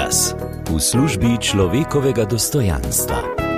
Karitas v službi človekovega dostojanstva.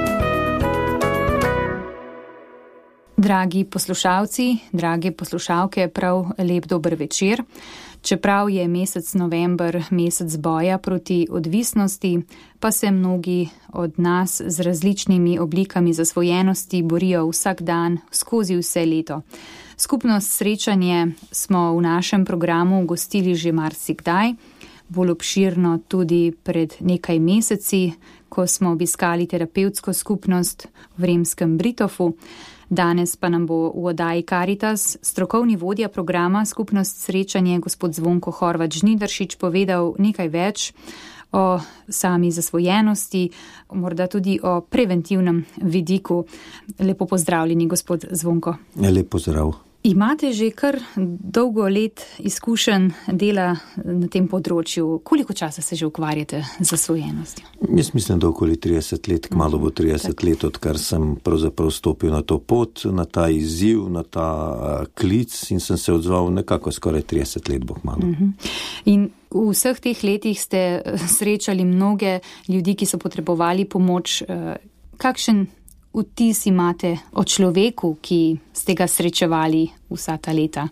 Dragi poslušalci, drage poslušalke, prav lep dober večer. Čeprav je mesec november mesec boja proti odvisnosti, pa se mnogi od nas z različnimi oblikami zasvojenosti borijo vsak dan skozi vse leto. Skupnost Srečanje smo v našem programu gostili že marsikdaj, bolj obširno tudi pred nekaj meseci, ko smo obiskali terapevtsko skupnost v Remskem Britofu. Danes pa nam bo v oddaji Karitas strokovni vodja programa Skupnost Srečanje, gospod Zvonko Horvat Žnidaršič, povedal nekaj več o sami zasvojenosti, morda tudi o preventivnem vidiku. Lepo pozdravljeni, gospod Zvonko. Lep pozdrav. Imate že kar dolgo let izkušenj dela na tem področju. Koliko časa se že ukvarjate z zasvojenostjo? Jaz mislim, da okoli 30 let, kmalu bo 30 let, odkar sem pravzaprav stopil na to pot, na ta izziv, na ta klic in sem se odzval nekako skoraj 30 let bo kmalu. In v vseh teh letih ste srečali mnoge ljudi, ki so potrebovali pomoč. Kakšen vtis imate o človeku, ki ste ga srečevali vsa ta leta?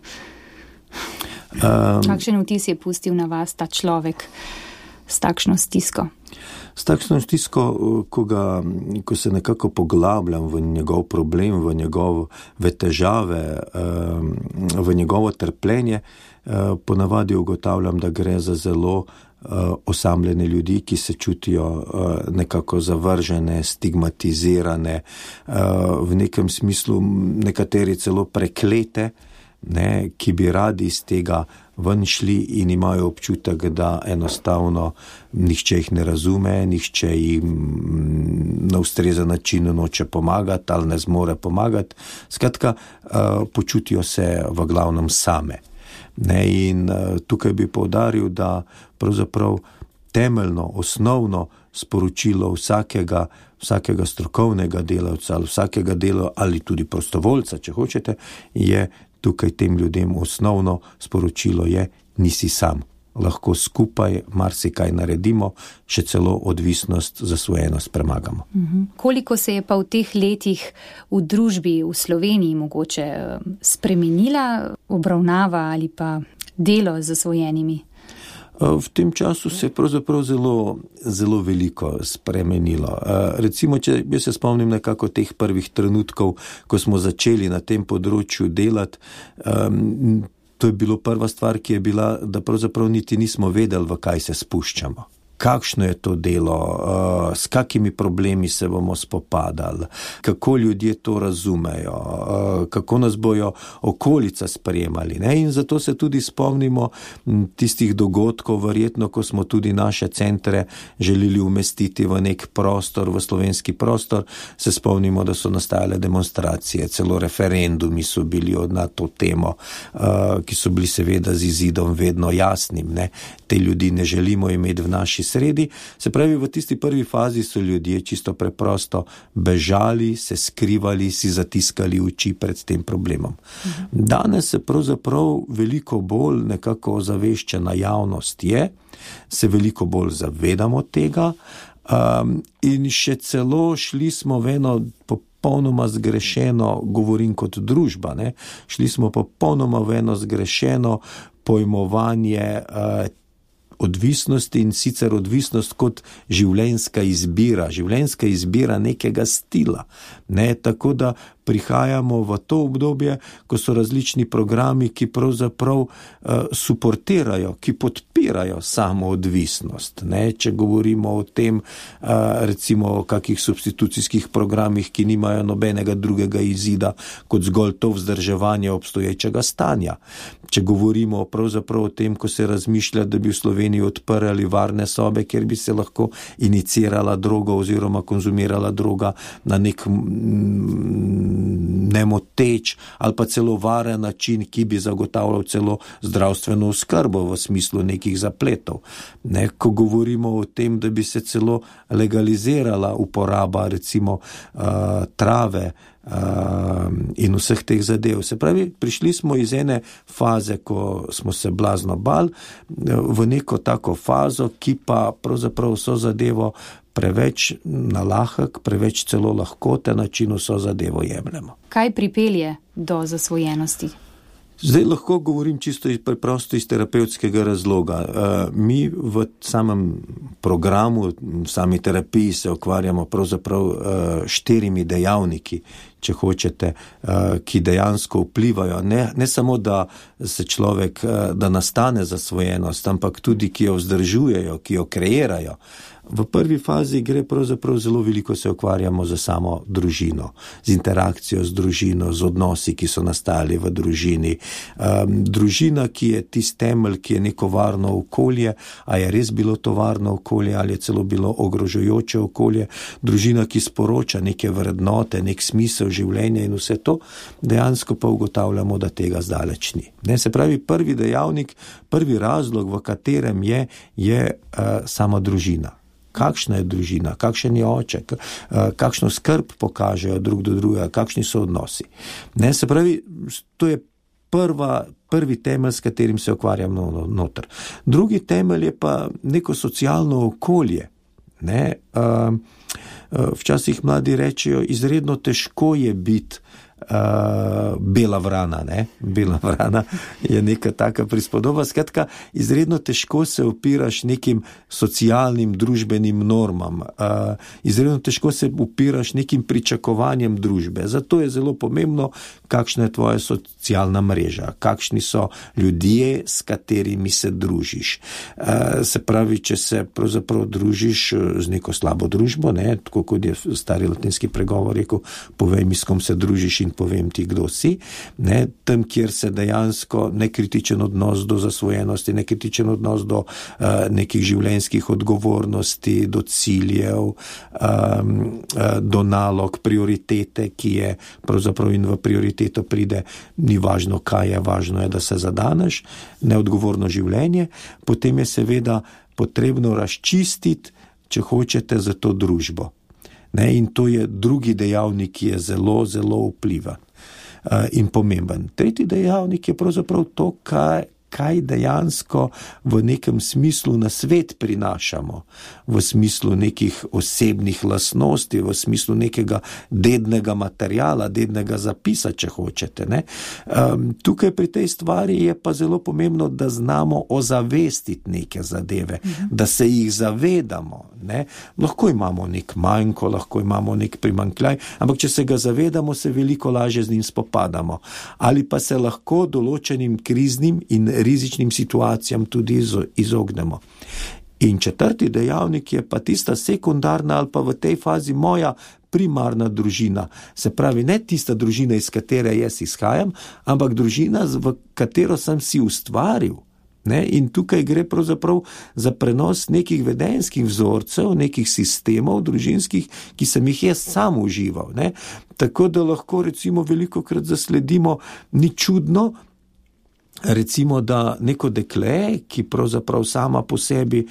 Kakšen vtis je pustil na vas ta človek s takšno stisko? S takšno stisko, ko se nekako poglabljam v njegov problem, v njegove težave, v njegovo trpljenje, ponavadi ugotavljam, da gre za zelo osamljene ljudi, ki se čutijo nekako zavržene, stigmatizirane, v nekem smislu nekateri celo preklete, ki bi radi iz tega ven šli in imajo občutek, da enostavno nihče jih ne razume, nihče jim na ustrezen način noče pomagati ali ne zmore pomagati. Skratka, počutijo se v glavnem same. In tukaj bi poudaril, da pravzaprav temeljno, osnovno sporočilo vsakega strokovnega delavca ali vsakega ali tudi prostovoljca, če hočete, je tukaj tem ljudem osnovno sporočilo je: nisi sam. Lahko skupaj marsikaj naredimo, še celo odvisnost, zasvojenost premagamo. Koliko se je pa v teh letih v družbi, v Sloveniji mogoče spremenila obravnava ali pa delo z zasvojenimi? V tem času se je pravzaprav zelo veliko spremenilo. Recimo, če jaz se spomnim nekako teh prvih trenutkov, ko smo začeli na tem področju delati, to je bilo prva stvar, ki je bila, da pravzaprav niti nismo vedeli, v kaj se spuščamo. Kakšno je to delo, s kakimi problemi se bomo spopadali, kako ljudje to razumejo, kako nas bojo okolica sprejemali. In zato se tudi spomnimo tistih dogodkov, verjetno, ko smo tudi naše centre želeli umestiti v nek prostor, v slovenski prostor, se spomnimo, da so nastajale demonstracije, celo referendumi so bili na to temo, ki so bili seveda z izidom vedno jasnim. Te ljudi ne želimo imeti v naši sredi. Se pravi, v tisti prvi fazi so ljudje čisto preprosto bežali, se skrivali, si zatiskali oči pred tem problemom. Danes se pravzaprav veliko bolj nekako ozaveščena javnost je, se veliko bolj zavedamo tega in še celo šli smo v eno popolnoma zgrešeno, govorim kot družba, šli smo popolnoma v eno zgrešeno pojmovanje odvisnosti in sicer odvisnost kot življenjska izbira nekega stila. Tako da prihajamo v to obdobje, ko so različni programi, ki pravzaprav suportirajo, ki podpirajo samo odvisnost. Če govorimo o tem, recimo o kakih substitucijskih programih, ki nimajo nobenega drugega izida, kot zgolj to vzdrževanje obstoječega stanja. Če govorimo pravzaprav o tem, ko se razmišlja, da bi v Sloveniji odprli varne sobe, kjer bi se lahko inicirala droga oziroma konzumirala droga na nek nemoteč ali pa celo varen način, ki bi zagotavljal celo zdravstveno oskrbo v smislu nekih zapletov. Ko govorimo o tem, da bi se celo legalizirala uporaba recimo trave in vseh teh zadev. Se pravi, prišli smo iz ene faze, ko smo se blazno bali, v neko tako fazo, ki pa pravzaprav vso zadevo preveč nalahek, preveč celo lahkote načinu vso zadevo jemljemo. Kaj pripelje do zasvojenosti? Zdaj lahko govorim čisto preprosto iz terapevtskega razloga. Mi v samem programu, v sami terapiji se ukvarjamo pravzaprav 4 dejavniki, če hočete, ki dejansko vplivajo. Ne samo, da se človek, da nastane zasvojenost, ampak tudi, ki jo vzdržujejo, ki jo kreirajo. V prvi fazi gre pravzaprav zelo veliko se ukvarjamo za samo družino, z interakcijo z družino, z odnosi, ki so nastali v družini. Družina, ki je tisti temelj, ki je neko varno okolje, a je res bilo to varno okolje ali je celo bilo ogrožajoče okolje. Družina, ki sporoča neke vrednote, nek smisel življenja in vse to, dejansko pa ugotavljamo, da tega zdaleč ni. Se pravi, prvi dejavnik, prvi razlog, v katerem je sama družina. Kakšna je družina, kakšen je oče, kakšno skrb pokažejo drug do drugega, kakšni so odnosi. Se pravi, to je prvi temelj, s katerim se ukvarjamo noter. Drugi temelj je pa neko socialno okolje. Včasih mladi rečejo, izredno težko je biti bela vrana, Bela vrana je neka taka prispodoba. Skratka, izredno težko se upiraš nekim socialnim, družbenim normam. Izredno težko se upiraš nekim pričakovanjem družbe. Zato je zelo pomembno, kakšna je tvoja socialna mreža, kakšni so ljudje, s katerimi se družiš. Se pravi, če se pravzaprav družiš z neko slabo družbo, tako kot je stari latinski pregovor rekel, povej mi, s kom se družiš in povem ti, kdo si. Tam, kjer se dejansko nekritičen odnos do zasvojenosti, nekritičen odnos do nekih življenjskih odgovornosti, do ciljev, do nalog, prioritete, ki je pravzaprav in v prioriteto pride, ni važno, kaj je, važno je, da se zadaneš, neodgovorno življenje, potem je seveda potrebno razčistiti, če hočete, za to družbo. In to je drugi dejavnik, ki je zelo, zelo vplivan in pomemben. Tretji dejavnik je pravzaprav to, kaj dejansko v nekem smislu na svet prinašamo, v smislu nekih osebnih lastnosti, v smislu nekega dednega materijala, dednega zapisa, če hočete. Tukaj pri tej stvari je pa zelo pomembno, da znamo ozavestiti neke zadeve, da se jih zavedamo. Lahko imamo nek manjko, lahko imamo nek primanjkljaj, ampak če se ga zavedamo, se veliko lažje z njim spopadamo. Ali pa se lahko določenim kriznim in rizičnim situacijam tudi izognemo. In četrti dejavnik je pa tista sekundarna ali pa v tej fazi moja primarna družina. Se pravi, ne tista družina, iz katere jaz izhajam, ampak družina, v katero sem si ustvaril. In tukaj gre pravzaprav za prenos nekih vedenjskih vzorcev, nekih sistemov družinskih, ki sem jih jaz sam užival. Tako da lahko recimo velikokrat zasledimo, ni čudno, recimo, da neko dekle, ki pravzaprav sama po sebi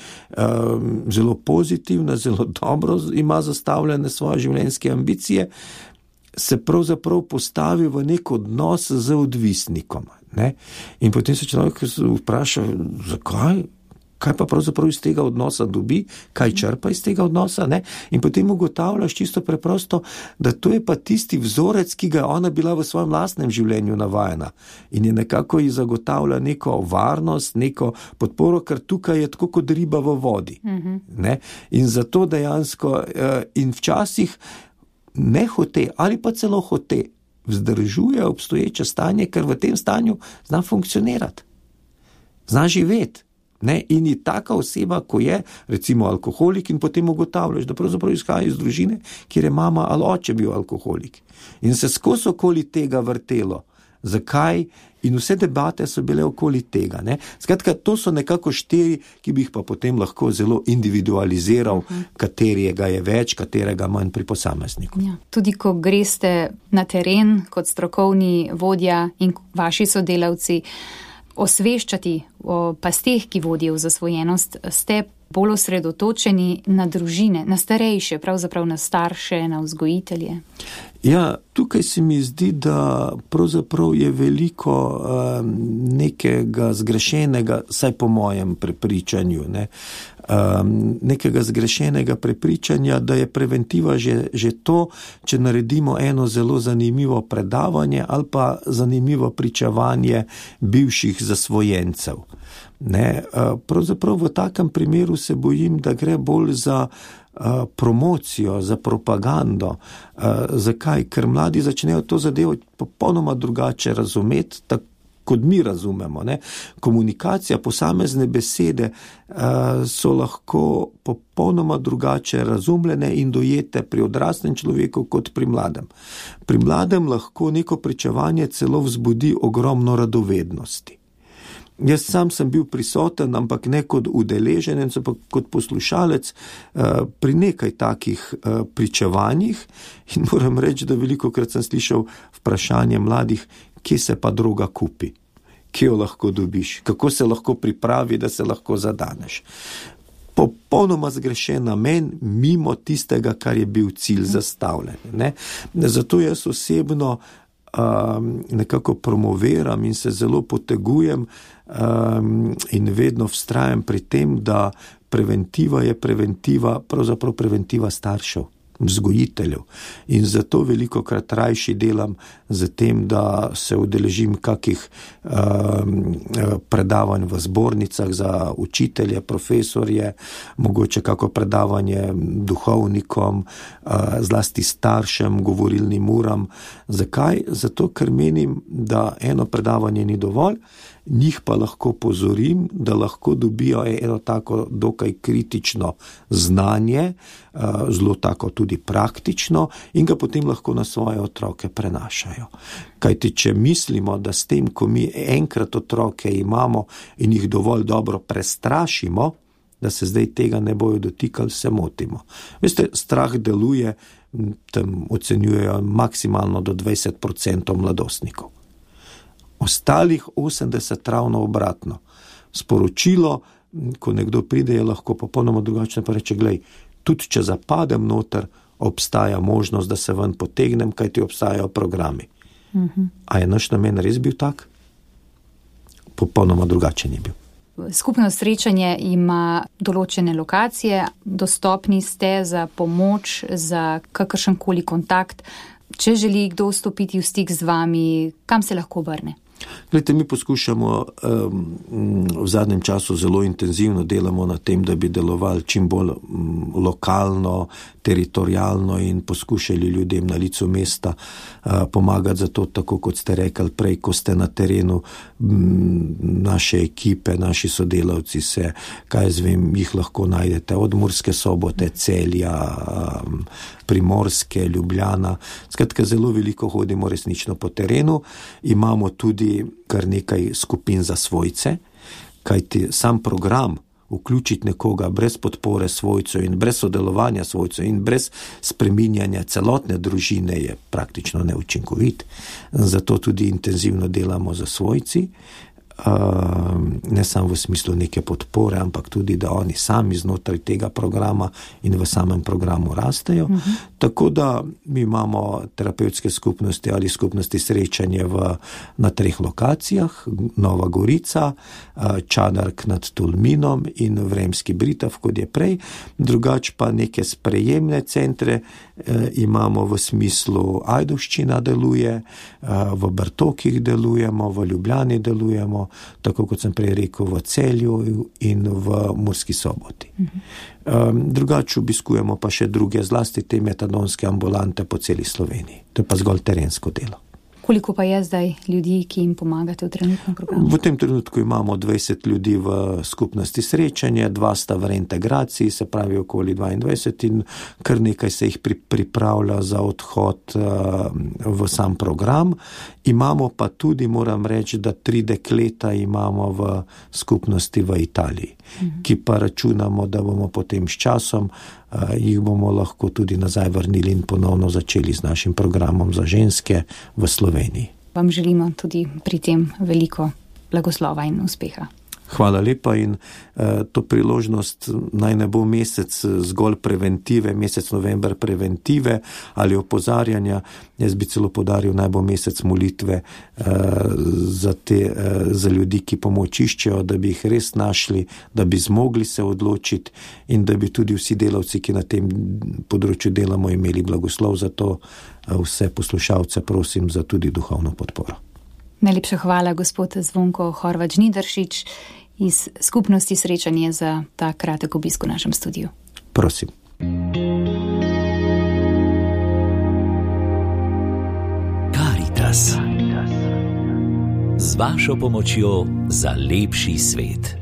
zelo pozitivna, zelo dobro ima zastavljene svoje življenjske ambicije, se pravzaprav postavi v nek odnos z odvisnikom. In potem se človek vpraša, zakaj? Kaj pa pravzaprav iz tega odnosa dobi, kaj črpa iz tega odnosa, In potem ugotavljaš čisto preprosto, da to je pa tisti vzorec, ki ga je ona bila v svojem lastnem življenju navajena in je nekako ji zagotavlja neko varnost, neko podporo, ker tukaj je tako kot riba v vodi. In zato dejansko in včasih ne hote ali pa celo hote vzdržuje obstoječe stanje, ker v tem stanju zna funkcionirati, zna živeti. In je taka oseba, ko je recimo alkoholik in potem ugotavljaš, da pravzaprav izhaja iz družine, kjer je mama ali oče bil alkoholik. In se skozi okoli tega vrtelo. Zakaj? In vse debate so bile okoli tega. Skratka, to so nekako 4, ki bi jih pa potem lahko zelo individualiziral, katerega je več, katerega manj pri posamezniku. Ja. Tudi ko greste na teren kot strokovni vodja in vaši sodelavci, osveščati o pasteh, ki vodijo v zasvojenost, ste bolj osredotočeni na družine, na starejše, pravzaprav na starše, na vzgojitelje? Ja, tukaj se mi zdi, da pravzaprav je veliko nekega zgrešenega, saj po mojem prepričanju, nekega zgrešenega prepričanja, da je preventiva že to, če naredimo eno zelo zanimivo predavanje ali pa zanimivo pričevanje bivših zasvojencev. Pravzaprav v takem primeru se bojim, da gre bolj za promocijo, za propagando. Zakaj? Ker mladi začnejo to zadevo popolnoma drugače razumeti, tako kot mi razumemo. Komunikacija, posamezne besede so lahko popolnoma drugače razumljene in dojete pri odraslem človeku kot pri mladem. Pri mladem lahko neko pričevanje celo vzbudi ogromno radovednosti. Jaz sam sem bil prisoten, ampak ne kot udeleženec, ampak kot poslušalec pri nekaj takih pričevanjih in moram reči, da velikokrat sem slišal vprašanje mladih, kje se pa droga kupi, kje jo lahko dobiš, kako se lahko pripravi, da se lahko zadaneš. Popolnoma zgrešen namen mimo tistega, kar je bil cilj zastavljen. Zato jaz osebno nekako promoviram in se zelo potegujem in vedno vztrajam pri tem, da preventiva je preventiva, pravzaprav preventiva staršev, vzgojiteljev. In zato velikokrat rajši delam z tem, da se udeležim kakih predavanj v zbornicah za učitelje, profesorje, mogoče kako predavanje duhovnikom, zlasti staršem, govorilnim uram. Zakaj? Zato, ker menim, da eno predavanje ni dovolj, njih pa lahko pozorim, da lahko dobijo eno tako dokaj kritično znanje, zelo tako tudi praktično in ga potem lahko na svoje otroke prenašajo. Kajti, če mislimo, da s tem, ko mi enkrat otroke imamo in jih dovolj dobro prestrašimo, da se zdaj tega ne bojo dotikali, se motimo. Veste, strah deluje, tam ocenjujejo maksimalno do 20% mladostnikov. Ostalih 80 ravno obratno. Sporočilo, ko nekdo pride, je lahko popolnoma drugačno, pa reče, glej, tudi če zapadem noter, obstaja možnost, da se ven potegnem, kajti obstajajo programi. A je naš namen res bil tak? Popolnoma drugačen je bil. Skupno srečanje ima določene lokacije, dostopni ste za pomoč, za kakršenkoli kontakt. Če želi kdo vstopiti v stik z vami, kam se lahko obrne? Glejte, mi poskušamo v zadnjem času zelo intenzivno delamo na tem, da bi delovali čim bolj lokalno, teritorijalno in poskušali ljudem na licu mesta pomagati za to, tako kot ste rekli prej, ko ste na terenu, naše ekipe, naši sodelavci se, jih lahko najdete od Murske Sobote, Celja, Primorske, Ljubljana. Skratka, zelo veliko hodimo resnično po terenu. Imamo tudi kar nekaj skupin za svojce, kajti sam program vključiti nekoga brez podpore svojcev in brez sodelovanja svojcev in brez spreminjanja celotne družine je praktično neučinkovit. Zato tudi intenzivno delamo za svojci, ne samo v smislu neke podpore, ampak tudi, da oni sami znotraj tega programa in v samem programu rastejo. Tako da mi imamo terapevtske skupnosti ali skupnosti srečanje na 3 lokacijah, Nova Gorica, Čadark nad Tolminom in Vremski Britav, kot je prej. Drugač pa neke sprejemne centre imamo v smislu Ajdovščina deluje, v Bartokih delujemo, v Ljubljani delujemo, tako kot sem prej rekel, v Celju in v Murski Soboti. Drugače obiskujemo pa še druge, zlasti te metadonske ambulante po celi Sloveniji. To je pa zgolj terensko delo. Koliko pa je zdaj ljudi, ki jim pomagate v trenutnem programu? V tem trenutku imamo 20 ljudi v skupnosti srečanje, 2 sta v reintegraciji, se pravi okoli 22 in kar nekaj se jih pripravlja za odhod v sam program. Imamo pa tudi, moram reči, da 3 dekleta imamo v skupnosti v Italiji, ki pa računamo, da bomo potem s časom jih bomo lahko tudi nazaj vrnili in ponovno začeli z našim programom za ženske v Sloveniji. Vam želimo tudi pri tem veliko blagoslova in uspeha. Hvala lepa in to priložnost naj ne bo mesec zgolj preventive, mesec november preventive ali opozarjanja. Jaz bi celo podaril, naj bo mesec molitve za ljudi, ki pomoč iščejo, da bi jih res našli, da bi zmogli se odločiti in da bi tudi vsi delavci, ki na tem področju delamo, imeli blagoslov. Zato vse poslušalce prosim za tudi duhovno podporo. Najlepša hvala, gospod Zvonko Horvat Žnidaršič iz skupnosti Srečanje za ta kratek obisk v našem studiu. Prosim. Karitas. Z vašo pomočjo za lepši svet.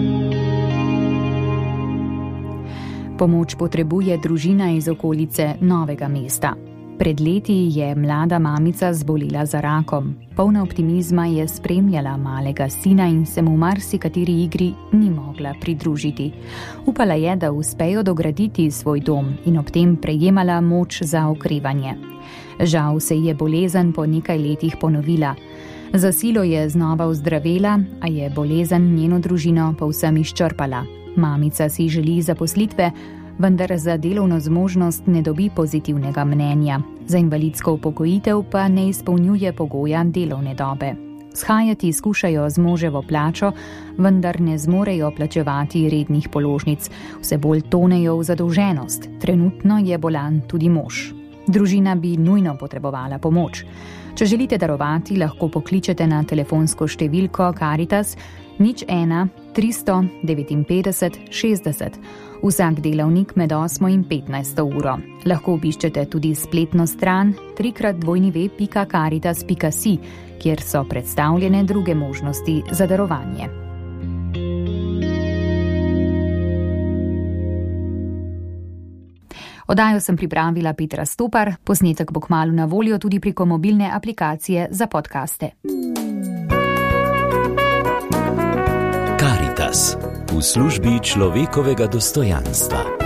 Pomoč potrebuje družina iz okolice Novega mesta. Pred leti je mlada mamica zbolela za rakom. Polna optimizma je spremljala malega sina in se mu marsikateri igri ni mogla pridružiti. Upala je, da uspejo dograditi svoj dom in ob tem prejemala moč za okrevanje. Žal se je bolezen po nekaj letih ponovila. Za silo je znova ozdravela, a je bolezen njeno družino povsem izčrpala. Mamica si želi zaposlitve, vendar za delovno zmožnost ne dobi pozitivnega mnenja. Za invalidsko upokojitev pa ne izpolnjuje pogoja delovne dobe. Shajati skušajo z moževo plačo, vendar ne zmorejo plačevati rednih položnic. Vse bolj tonejo v zadolženost. Trenutno je bolan tudi mož. Družina bi nujno potrebovala pomoč. Če želite darovati, lahko pokličete na telefonsko številko Karitas 01 359 60. Vsak delavnik med 8 in 15 uro. Lahko obiščete tudi spletno stran www.caritas.si, kjer so predstavljene druge možnosti za darovanje. Oddajo sem pripravila Petra Stopar, posnetek bo kmalu na voljo tudi preko mobilne aplikacije za podcaste. Karitas v službi človekovega dostojanstva.